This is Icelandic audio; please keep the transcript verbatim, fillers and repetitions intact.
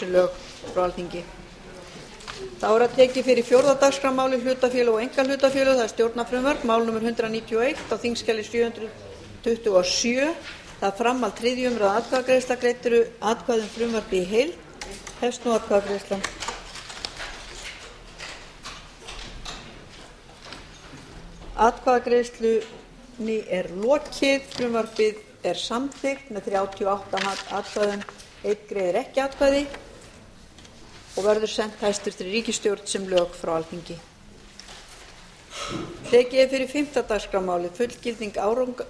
lög frá alþingi. þá er það tekið fyrir fjórða dagskrármálið hlutafélög og einkahlutafélög, það er stjórnarfrumvarp mál númer hundrað níutíu og eitt á þingskjali sjö hundruð tuttugu og sjö. það er framhald þriðju umræðu atkvæðagreiðsla. greidd eru atkvæði um frumvarpið í heild. hefst nú atkvæðagreiðslan. atkvæðagreiðslunni er lokið. frumvarpið er samþykkt með þrjátíu og átta atkvæðum. einn greiðir ekki atkvæði og verður sent hæstvirtri ríkisstjórn sem lög frá alþingi. tekið er fyrir fimmta dagskrármálið fullgilding